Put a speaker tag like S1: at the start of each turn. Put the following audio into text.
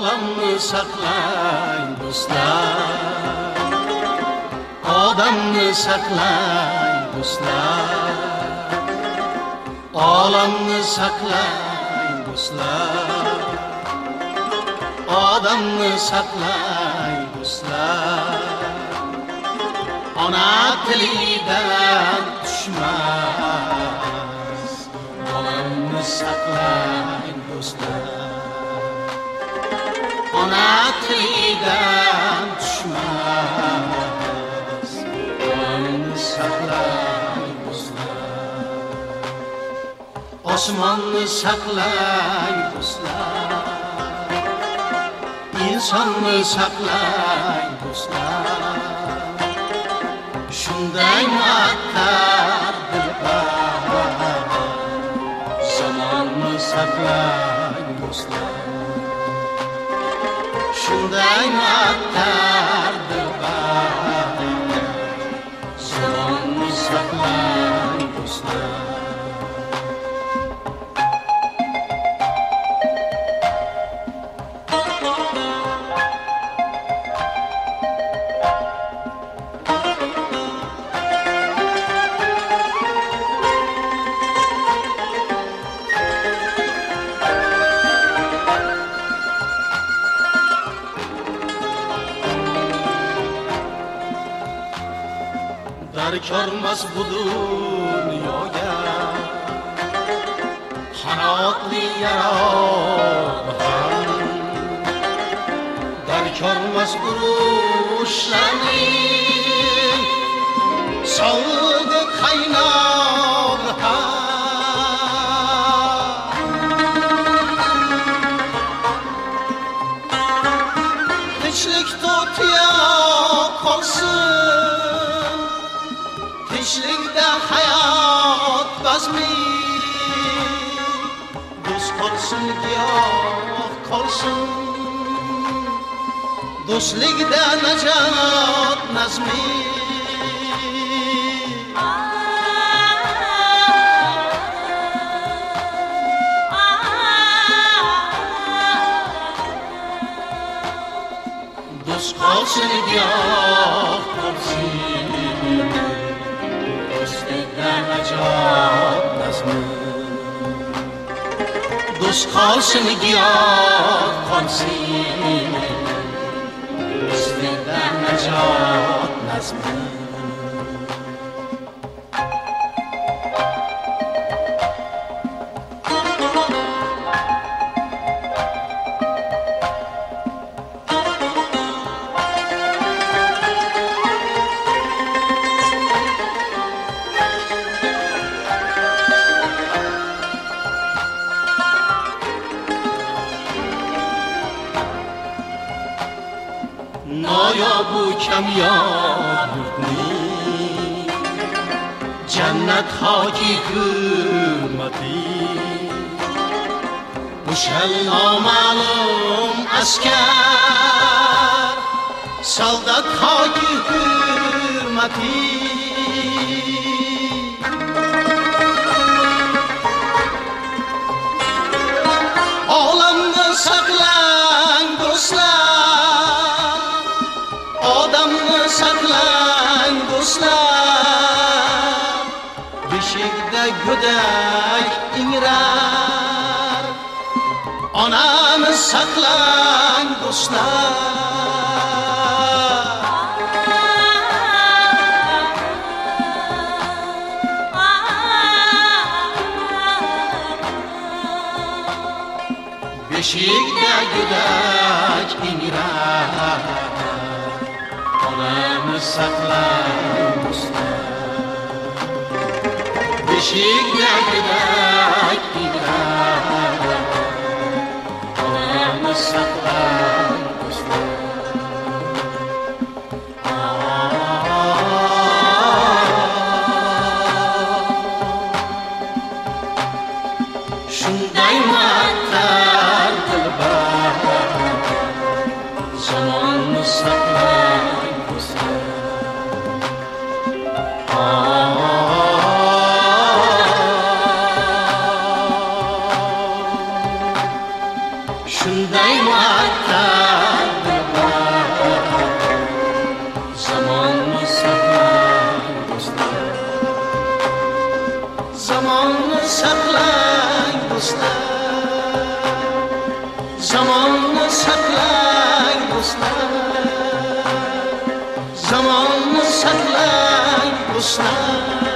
S1: Olamni saqlang do'stlar, odamni saqlang do'stlar, olamni saqlang do'stlar, odamni saqlang do'stlar. Ona tilidan tushmas, olamni saqlang do'stlar. Ona tilidan tushmas, olamni saqlang do'stlar. Osmonni saqlang do'stlar, insonni saqlang do'stlar. Shunday muattar dilbar, zamonni saqlang do'stlar. Shunday muattar dilbar, zamonni saqlang do'stlar. Darkormas bu dunyoga qanotli yaroq, darkormas urushlarning sovug'i qaynoq. Tinchlik to'tiya qolsin, tinchlikda hayot bazmi, do'st qolsin giyoh qolsin, do'stlikda najot nazmi. Do'st qolsin giyoh qolsin, do'stlikda najot nazmi. Do'st qolsin giyoh qolsin, do'stlikda najot nazmi. Noyob bu kamyob yurtning jannat hoki hurmati, o'shal noma'lum askar soldat hoki hurmati. Olamni saqlang do'stlar, odamni saqlang do'stlar. Beshikda go'dak ingrar, onani saqlang do'stlar. Beshikda go'dak ingrar, onani saqlang do'stlar. Beshikda go'dak ingrar, onani saqlang do'stlar. Shunday muattar dilbar, zamonni saqlang do'stlar. Shunday muattar zamonni saqlang do'stlar, zamonni saqlang do'stlar.